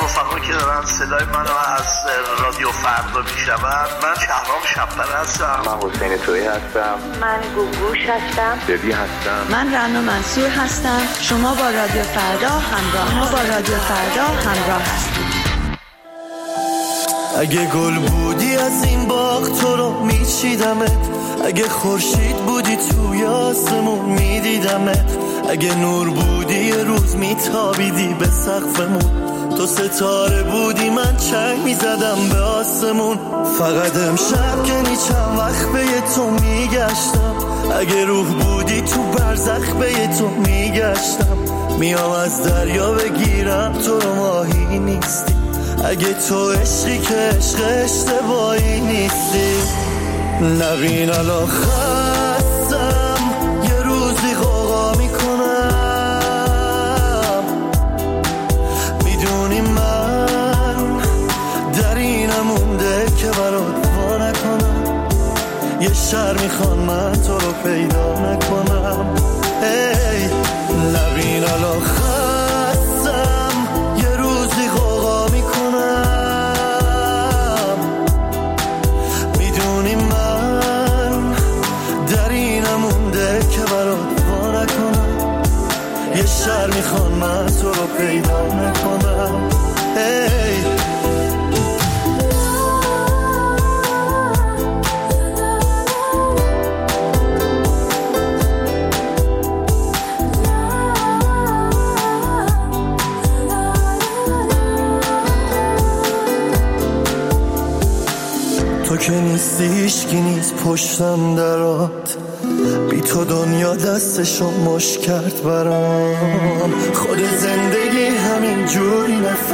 رفقا که دارن صدای منو از رادیو فردا میشنون. من شهرام شب‌پر هستم. من حسین تویی هستم. من گوگوش هستم. ببی هستم. من رنا منصور هستم. شما با رادیو فردا همراه هستید. اگه گل بودی از این باغ تو رو میچیدمت، اگه خورشید بودی توی آسمون میدیدمت، اگه نور بودی یه روز میتابیدی به سقفمون، تو ستاره بودی من چنگ میزدم به آسمون. فقط امشب که چند وقت به تو میگشتم، اگه روح بودی تو برزخ به تو میگشتم، میام از دریا بگیرم تو رو ماهی نیستی، اگه تو عشقی که عشق اشتباهی نیستی. نبین الان خستم یه روزی غوغا میکنم، میدونی من در اینم مونده که برات وا نکنم، یه شهر میخوان من تو رو پیدا نکنم. ای نبین الان خستم یه روزی غوغا میکنم، میدونی من در اینم مونده که برات وا نکنم، یه شهر میخوان من تو رو پیدا نکنم. ای تو که نیستی هیچکی نیست پشتم درات، بی تو دنیا دستشو مشت کرد برام، خود زندگی همین جوری